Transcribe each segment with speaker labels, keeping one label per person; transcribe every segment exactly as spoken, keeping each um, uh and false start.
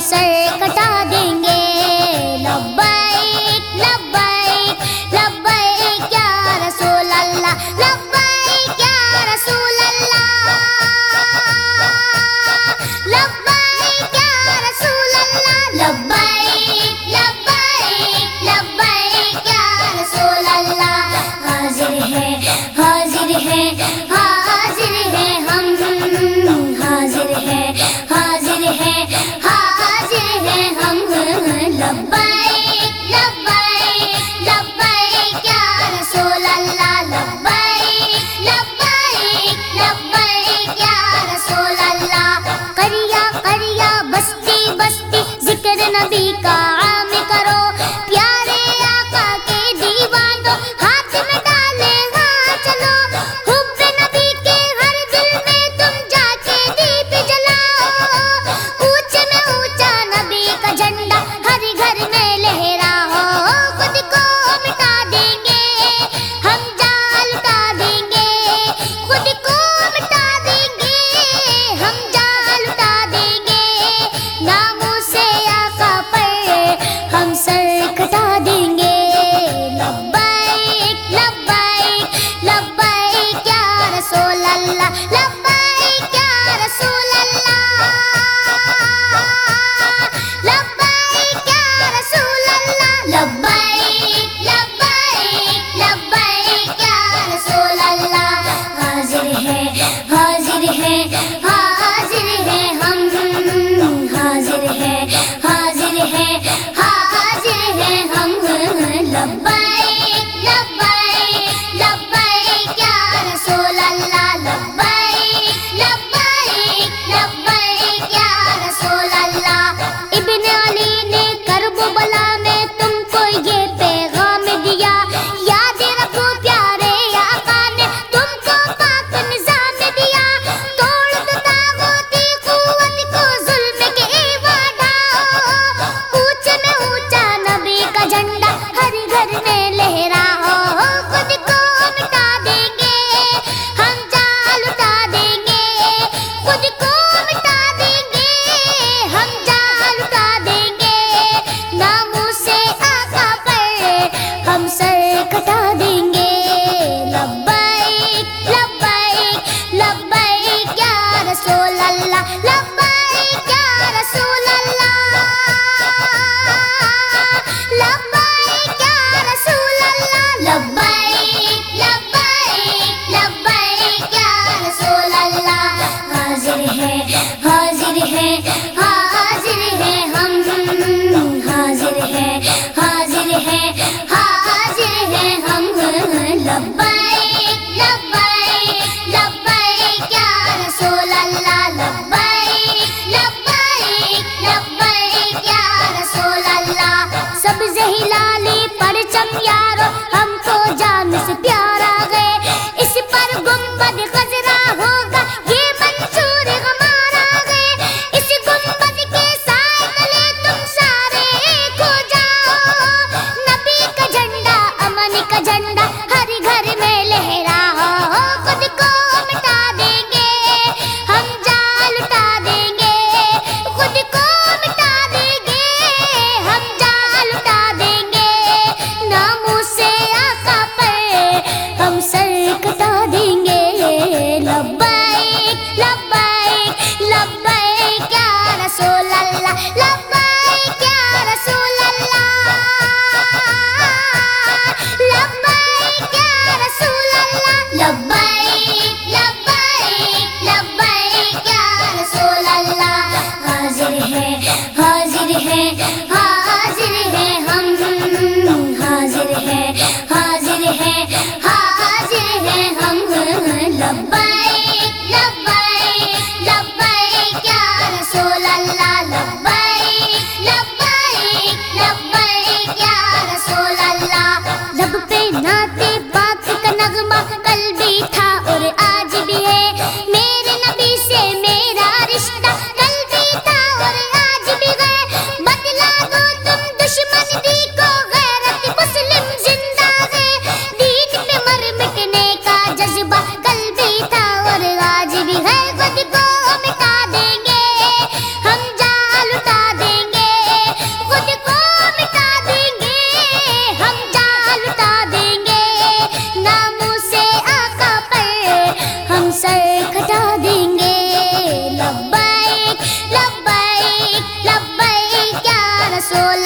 Speaker 1: سر کٹا دیں گے. لبیک لبیک لبیک یا رسول اللہ، لبیک یا رسول اللہ، لبیک یا رسول اللہ، لبیک لبیک لبیک یا رسول اللہ. حاضر ہے حاضر ہے حاضر ہے ہم، حاضر ہے حاضر ہے حاضر ہے ہم. لبیک لبیک لبیک یا رسول اللہ، لبیک لبیک لبیک یا رسول اللہ. قریہ قریہ بستی بستی ذکر نبی کا عام کرو، پیارے آقا کے دیوانوں ہاتھ میں ڈالے ہاں چلو. حب نبی کے ہر دل میں تم جا کے دیپ جلاؤ، اونچے میں اونچا نبی کا جھنڈا ہر گھر میں لہراؤ. خود کو مٹا دیں گے ہم، جان لٹا دیں گے خود کو مٹا دیں گے ہم، جان لٹا دیں گے. ناموں سے آقا پر ہم سر کٹا دیں گے. لبیک لبیک لبیک یا رسول اللہ، لبیک یا رسول اللہ، لبیک یا رسول اللہ، لبیک لبیک لبیک یا رسول اللہ. حاضر ہے حاضر ہے حاضر ہے ہم، حاضر ہے حاضر ہے حاضر ہے ہم. لبیک لبیک لبیک یا رسول اللہ، لبیک لبیک لبیک یا رسول اللہ. ابن علی نے کرب و بلا میں تم کو یہ پیغام دیا، یاد رکھو پیارے آقا نے تم کو پاک نظام دیا. توڑ دو طاغوتی قوت کو، ظلم کے ایواں ڈھاؤ، اونچے میں اونچا نبی کا جھنڈا ہر گھر میں لہراؤ. خود کو مٹا دیں گے ہم، جان لٹا دیں گے خود کو مٹا دیں گے ہم، جان لٹا دیں گے. ناموں سے آقا پر ہم سر کٹا دیں گے. لبیک لبیک لبیک یا رسول اللہ، لبیک یا رسول اللہ، لبیک یا رسول اللہ، لبیک لبیک لبیک یا رسول اللہ. حاضر ہے حاضر ہے حاضر ہے ہم، حاضر ہے حاضر ہے حاضر ہے ہم. لبیک لبیک لبیک یا رسول اللہ، لبیک لبیک لبیک یا رسول اللہ. سبز ہلالی پرچم یارو ہم کو جان سے پیارا گئے، اس پر گنبد خضرا ہوگا یہ منصور ہمارا گئے. اس گنبد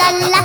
Speaker 1: اللہ